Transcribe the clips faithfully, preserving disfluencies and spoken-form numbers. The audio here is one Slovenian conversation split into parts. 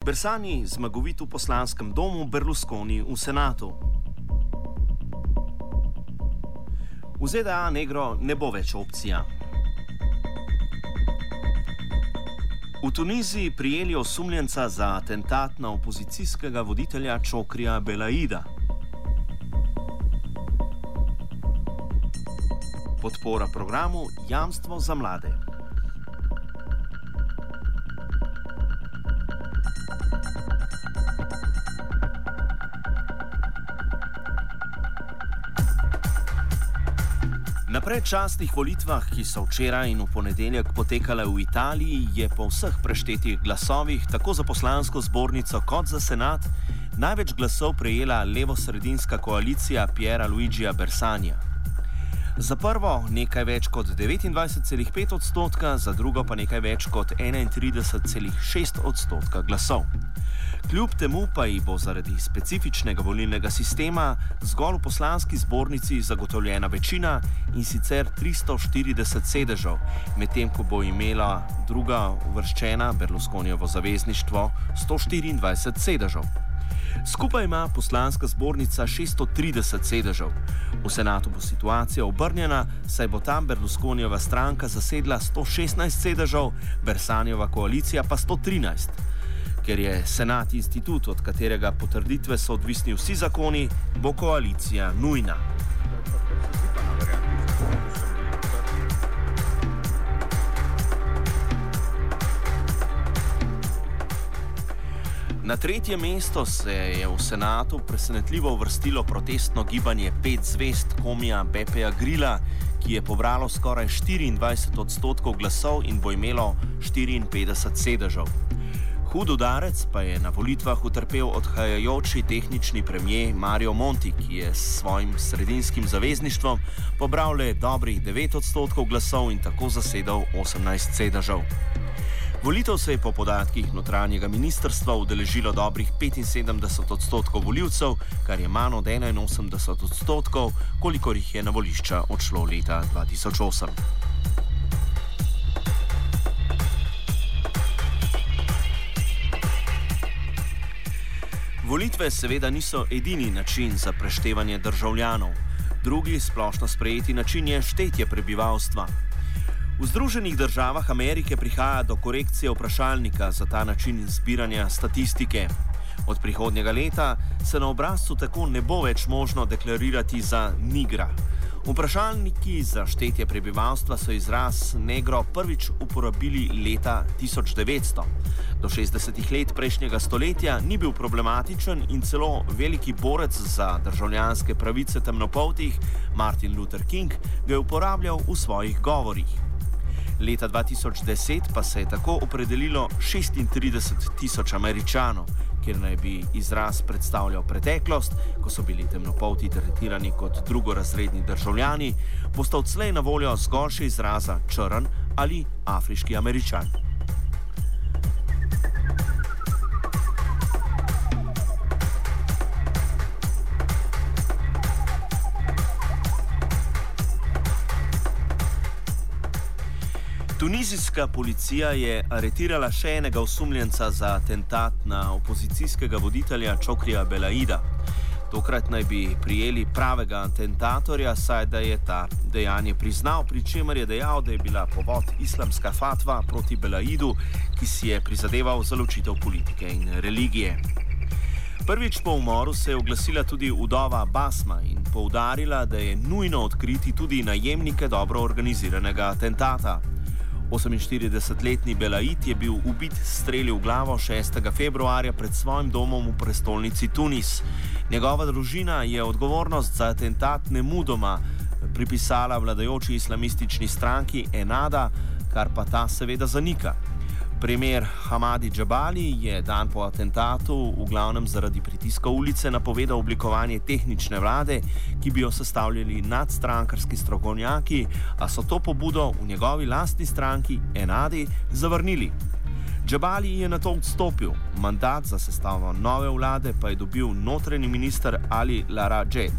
Bersani zmagovit v poslanskem domu, Berlusconi v senatu. V Z D A negro ne bo več opcija. V Tuniziji prijeli osumljenca za atentat na opozicijskega voditelja Chokrija Belaida. Podpora programu Jamstvo za mlade. Na predčasnih volitvah, ki so včeraj in v ponedeljek potekale v Italiji, je po vseh preštetih glasovih tako za poslansko zbornico kot za senat največ glasov prejela levosredinska koalicija Piera Luigija Bersania. Za prvo nekaj več kot devetindvajset celih pet odstotka, za drugo pa nekaj več kot enaintrideset celih šest odstotka glasov. Kljub temu pa ji bo zaradi specifičnega volilnega sistema zgolj v poslanski zbornici zagotovljena večina, in sicer tristo štirideset sedežev, medtem ko bo imela druga uvrščena Berlusconijevo zavezništvo sto štiriindvajset sedežev. Skupaj ima poslanska zbornica šeststo trideset sedežev. V senatu bo situacija obrnjena, saj bo tam Berlusconijeva stranka zasedla sto šestnajst sedežev, Bersanijeva koalicija pa sto trinajst. Ker je senat institut, od katerega potrditve so odvisni vsi zakoni, bo koalicija nujna. Na tretje mesto se je v senatu presenetljivo uvrstilo protestno gibanje Pet zvezd Komija Bepeja Grilla, ki je pobralo skoraj štiriindvajset odstotkov glasov in bo imelo štiriinpetdeset sedežev. Hud udarec pa je na volitvah utrpel odhajajoči tehnični premier Mario Monti, ki je s svojim sredinskim zavezništvom pobral le dobrih devet odstotkov glasov in tako zasedel osemnajst sedežev. Volitev se je po podatkih notranjega ministrstva udeležilo dobrih petinsedemdeset odstotkov volivcev, kar je manj od enainosemdeset odstotkov, kolikor jih je na volišča odšlo leta dva tisoč osem. Volitve seveda niso edini način za preštevanje državljanov. Drugi splošno sprejeti način je štetje prebivalstva. V Združenih državah Amerike prihaja do korekcije vprašalnika za ta način zbiranja statistike. Od prihodnjega leta se na obrazcu tako ne bo več možno deklarirati za nigra. Vprašalniki za štetje prebivalstva so izraz negro prvič uporabili leta tisoč devetsto. Do šestdesetih let prejšnjega stoletja ni bil problematičen in celo veliki borec za državljanske pravice temnopoltih, Martin Luther King, ga je uporabljal v svojih govorih. Leta dva tisoč deset pa se je tako opredelilo šestintrideset tisoč Američanov, kjer naj bi izraz predstavljal preteklost, ko so bili temnopolti tretirani kot drugorazredni državljani, bosta odslej na voljo zgolj še izraza črn ali afriški Američan. Tunizijska policija je aretirala še enega osumljenca za atentat na opozicijskega voditelja Chokrija Belaida. Tokrat naj bi prijeli pravega atentatorja, saj da je ta dejanje priznal, pri čemer je dejal, da je bila povod islamska fatva proti Belaidu, ki si je prizadeval za ločitev politike in religije. Prvič po umoru se je oglasila tudi vdova Basma in poudarila, da je nujno odkriti tudi najemnike dobro organiziranega atentata. oseminštiridesetletni Belaid je bil ubit s streli v glavo šestega februarja pred svojim domom v prestolnici Tunis. Njegova družina je odgovornost za atentat nemudoma pripisala vladajoči islamistični stranki Ennahda, kar pa ta seveda zanika. Premier Hamadi Džabali je dan po atentatu v glavnem zaradi pritiska ulice napovedal oblikovanje tehnične vlade, ki bi jo sestavljali nadstrankarski strokovnjaki, a so to pobudo v njegovi lastni stranki Ennahdi zavrnili. Džabali je nato odstopil, mandat za sestavo nove vlade pa je dobil notranji minister Ali Larajed.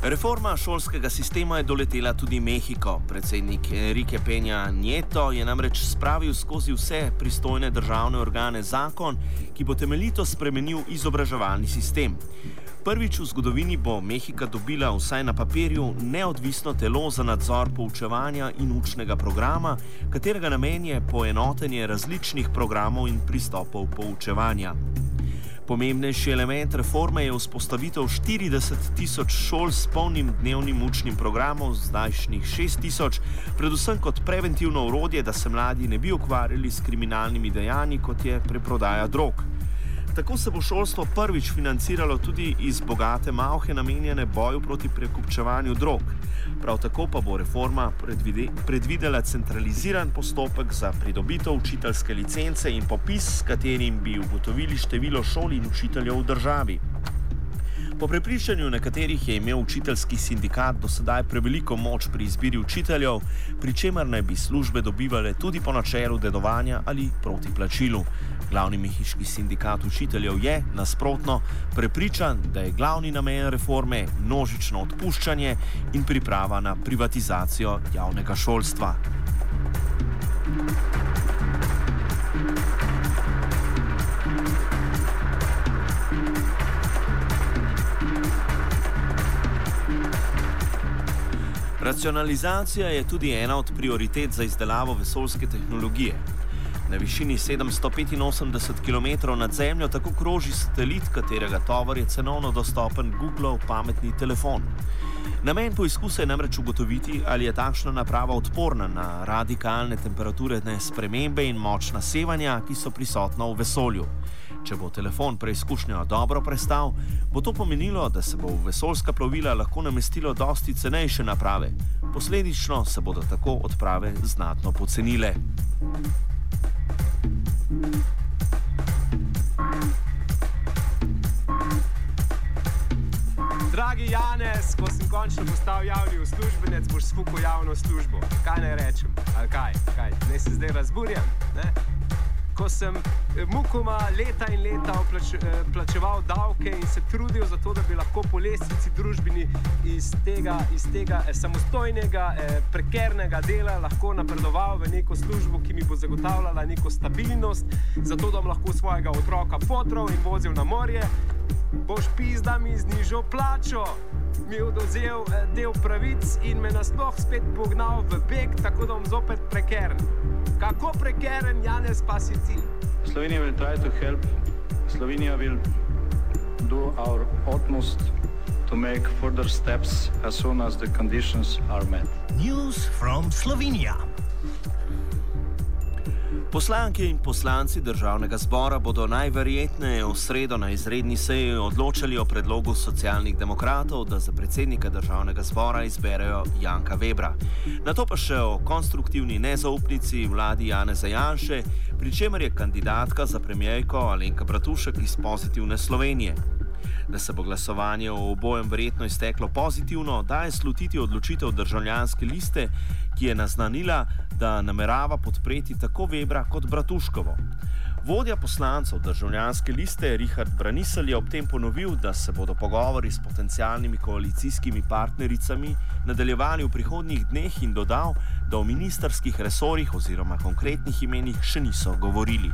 Reforma šolskega sistema je doletela tudi Mehiko. Predsednik Enrique Peña Nieto je namreč spravil skozi vse pristojne državne organe zakon, ki bo temeljito spremenil izobraževalni sistem. Prvič v zgodovini bo Mehika dobila vsaj na papirju neodvisno telo za nadzor poučevanja in učnega programa, katerega namen je poenotenje različnih programov in pristopov poučevanja. Pomembnejši element reforme je vzpostavitev štirideset tisoč šol s polnim dnevnim učnim programom, zdajšnjih šest tisoč, predvsem kot preventivno orodje, da se mladi ne bi ukvarjali s kriminalnimi dejanji, kot je preprodaja drog. Tako se bo šolstvo prvič financiralo tudi iz bogate malhe, namenjene boju proti prekupčevanju drog. Prav tako pa bo reforma predvide, predvidela centraliziran postopek za pridobitev učiteljske licence in popis, s katerim bi ugotovili število šol in učiteljev v državi. Po prepričanju nekaterih je imel učiteljski sindikat do sedaj preveliko moč pri izbiri učiteljev, pri čemer naj bi službe dobivale tudi po načelu dedovanja ali proti plačilu. Glavni mehiški sindikat učiteljev je, nasprotno, prepričan, da je glavni namen reforme množično odpuščanje in priprava na privatizacijo javnega šolstva. Racionalizacija je tudi ena od prioritet za izdelavo vesoljske tehnologije. Na višini sedemsto petinosemdeset kilometrov nad zemljo tako kroži satelit, katerega tovor je cenovno dostopen Googlov pametni telefon. Namen poizkusa je namreč ugotoviti, ali je takšna naprava odporna na radikalne temperaturne spremembe in močna sevanja, ki so prisotna v vesolju. Če bo telefon preizkušnjo dobro prestal, bo to pomenilo, da se bo v vesoljska plovila lahko namestilo dosti cenejše naprave. Posledično se bodo tako odprave znatno pocenile. Dragi Janez, ko sem končno postal javni uslužbenec, boš sfukal javno službo. Kaj naj rečem? Ali kaj? Kaj? Naj se zdaj razburjam? Ne? Ko sem mukoma leta in leta plač, plačeval davke in se trudil za to, da bi lahko po lestvici družbeni iz tega, iz tega eh, samostojnega, eh, prekernega dela lahko napredoval v neko službo, ki mi bo zagotavljala neko stabilnost, zato da bom lahko svojega otroka fotral in vozil na morje, boš pizda mi znižal plačo, mi odozel eh, del pravic in me nasploh spet pognal v beg, tako da bom zopet prekern. Kako prekeren, Janez, pa si ti? Slovenia will try to help. Slovenia will do our utmost to make further steps as soon as the conditions are met. News from Slovenia. Poslanke in poslanci državnega zbora bodo najverjetneje v sredo na izredni seji odločali o predlogu Socialnih demokratov, da za predsednika državnega zbora izberejo Janka Vebra. Nato pa še o konstruktivni nezaupnici vladi Janeza Janše, pri čemer je kandidatka za premierko Alenka Bratušek iz Pozitivne Slovenije. Da se bo glasovanje o obojem verjetno izteklo pozitivno, daje slutiti odločitev državljanske liste, ki je naznanila, da namerava podpreti tako Vebra kot Bratuškovo. Vodja poslancev državljanske liste Richard Braniselj je ob tem ponovil, da se bodo pogovori s potencialnimi koalicijskimi partnericami nadaljevali v prihodnjih dneh in dodal, da o ministrskih resorjih oziroma konkretnih imenih še niso govorili.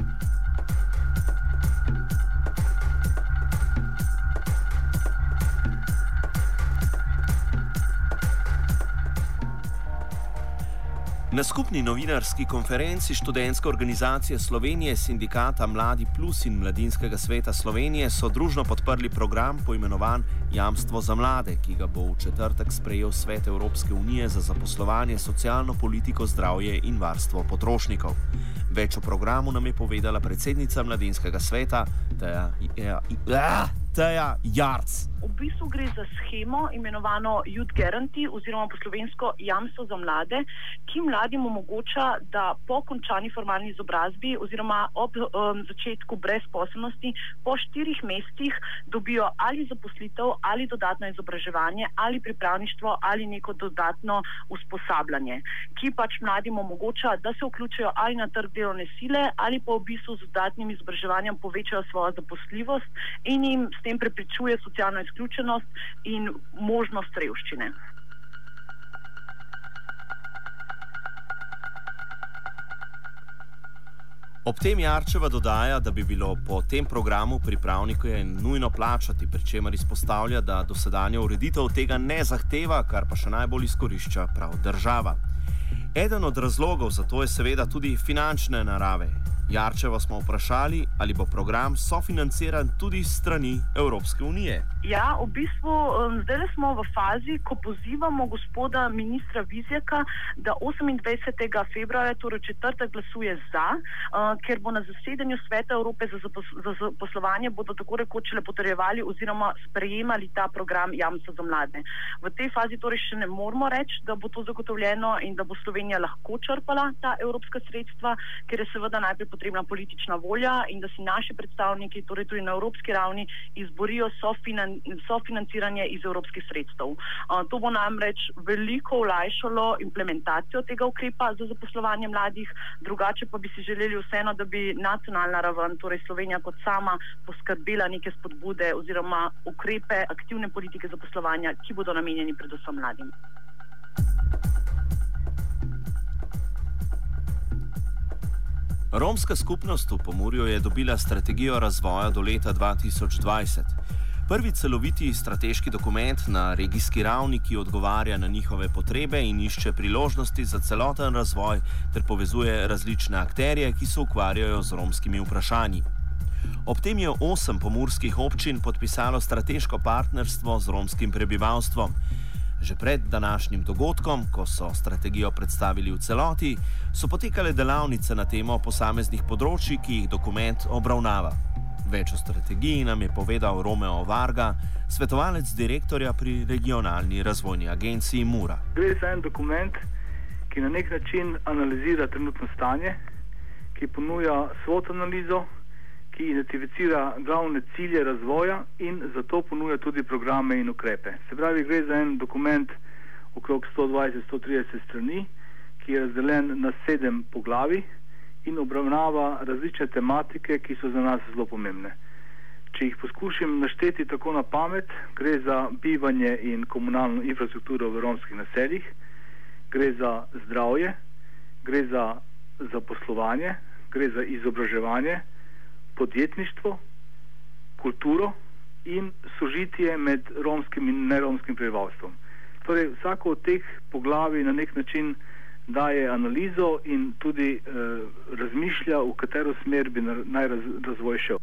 Na skupni novinarski konferenci Študentske organizacije Slovenije, Sindikata Mladi Plus in Mladinskega sveta Slovenije so družno podprli program poimenovan Jamstvo za mlade, ki ga bo v četrtek sprejel Svet Evropske unije za zaposlovanje, socialno politiko, zdravje in varstvo potrošnikov. Več o programu nam je povedala predsednica Mladinskega sveta Teja, ja, ja, Teja Jarc. V bistvu gre za shemo imenovano Youth Guarantee oziroma po slovensko jamstvo za mlade, ki mladim omogoča, da po končani formalni izobrazbi oziroma ob um, začetku brezposelnosti po štirih mesecih dobijo ali zaposlitev ali dodatno izobraževanje ali pripravništvo ali neko dodatno usposabljanje, ki pač mladim omogoča, da se vključijo ali na trg delovne sile ali pa v bistvu z dodatnim izobraževanjem povečajo svojo zaposljivost in jim s tem preprečuje socialno izključenost in možnost revščine. Ob tem Jarčeva dodaja, da bi bilo po tem programu pripravnike nujno plačati, pri čemer izpostavlja, da dosedanja ureditev tega ne zahteva, kar pa še najbolj izkorišča prav država. Eden od razlogov za to je seveda tudi finančne narave. Jarčeva smo vprašali, ali bo program sofinanciran tudi s strani Evropske unije. Ja, v bistvu zdaj smo v fazi, ko pozivamo gospoda ministra Vizjaka, da osemindvajsetega februarja, torej četrtek, glasuje za, ker bo na zasedanju Sveta Evrope za zaposlovanje bodo tako rekoč le potrjevali oziroma sprejemali ta program Jamstvo za mlade. V tej fazi torej še ne moramo reči, da bo to zagotovljeno in da bo Slovenija lahko črpala ta evropska sredstva, ker je seveda najprej potrebna politična volja in da si naši predstavniki, torej tudi na evropski ravni, izborijo sofinan, sofinanciranje iz evropskih sredstev. Uh, to bo namreč veliko olajšalo implementacijo tega ukrepa za zaposlovanje mladih, drugače pa bi si želeli vseeno, da bi nacionalna raven, torej Slovenija kot sama, poskrbela neke spodbude oziroma ukrepe aktivne politike zaposlovanja, ki bodo namenjeni predvsem mladim. Romska skupnost v Pomurju je dobila strategijo razvoja do leta dva tisoč dvajset. Prvi celoviti strateški dokument na regijski ravni, ki odgovarja na njihove potrebe in išče priložnosti za celoten razvoj ter povezuje različne akterje, ki se ukvarjajo z romskimi vprašanji. Ob tem je osem pomurskih občin podpisalo strateško partnerstvo z romskim prebivalstvom. Že pred današnjim dogodkom, ko so strategijo predstavili v celoti, so potekale delavnice na temo posameznih področij, ki jih dokument obravnava. Več o strategiji nam je povedal Romeo Varga, svetovalec direktorja pri regionalni razvojni agenciji Mura. Gre za en dokument, ki na nek način analizira trenutno stanje, ki ponuja SWOT analizo, ki identificira glavne cilje razvoja in zato ponuja tudi programe in ukrepe. Se pravi, gre za en dokument okrog sto dvajset do sto trideset strani, ki je razdeljen na sedem poglavij in obravnava različne tematike, ki so za nas zelo pomembne. Če jih poskušam našteti tako na pamet, gre za bivanje in komunalno infrastrukturo v romskih naseljih, gre za zdravje, gre za zaposlovanje, gre za izobraževanje, podjetništvo, kulturo in sožitje med romskim in neromskim prebivalstvom. Torej, vsako od teh poglavij na nek način daje analizo in tudi eh, razmišlja, v katero smer bi naj raz, razvoj šel.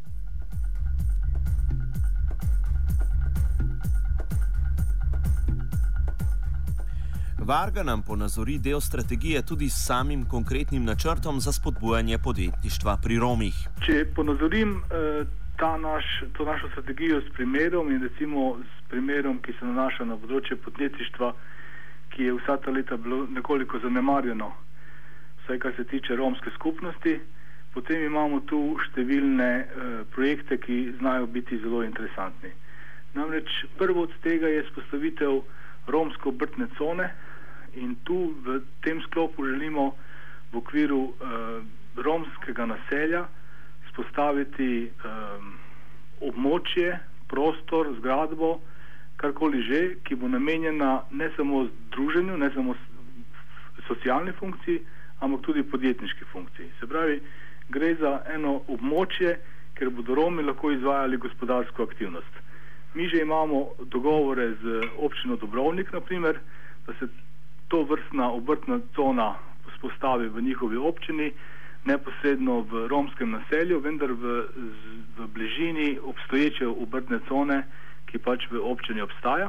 Varga nam ponazori del strategije tudi s samim konkretnim načrtom za spodbujanje podjetništva pri Romih. Če ponazorim eh, ta naš, to našo strategijo s primerom in recimo s primerom, ki se nanaša na področje podjetništva, ki je vsa ta leta bilo nekoliko zanemarjeno, vsaj kar se tiče romske skupnosti, potem imamo tu številne eh, projekte, ki znajo biti zelo interesantni. Namreč prvo od tega je vzpostavitev romsko obrtne cone in tu v tem sklopu želimo v okviru eh, romskega naselja spostaviti eh, območje, prostor, zgradbo, karkoli že, ki bo namenjena ne samo združenju, ne samo socialni funkciji, ampak tudi podjetniški funkciji. Se pravi, gre za eno območje, kjer bodo Romi lahko izvajali gospodarsko aktivnost. Mi že imamo dogovore z občino Dobrovnik, naprimer, da se to vrstna obrtna cona spostavi v njihovi občini, neposredno v romskem naselju, vendar v, v bližini obstoječe obrtne cone, ki pač v občini obstaja.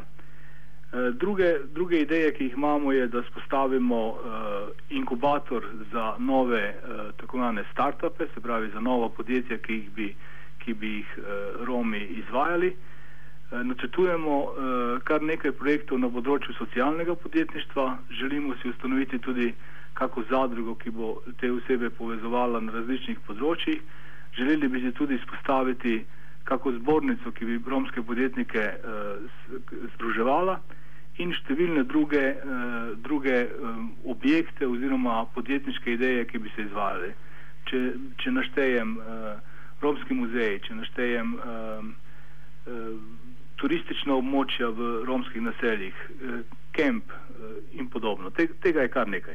Druge, druge ideje, ki jih imamo, je, da spostavimo uh, inkubator za nove uh, tako imenovane startupe, se pravi za nova podjetja, ki, jih bi, ki bi jih uh, Romi izvajali. Uh, načrtujemo uh, kar nekaj projektov na področju socialnega podjetništva. Želimo si ustanoviti tudi kako zadrugo, ki bo te osebe povezovala na različnih področjih. Želeli bi si tudi izpostaviti kako zbornico, ki bi romske podjetnike uh, združevala in številne druge, uh, druge um, objekte oziroma podjetniške ideje, ki bi se izvajali. Če, če naštejem uh, romski muzej, če naštejem uh, turistična območja v romskih naseljih, kemp in podobno. Tega je kar nekaj.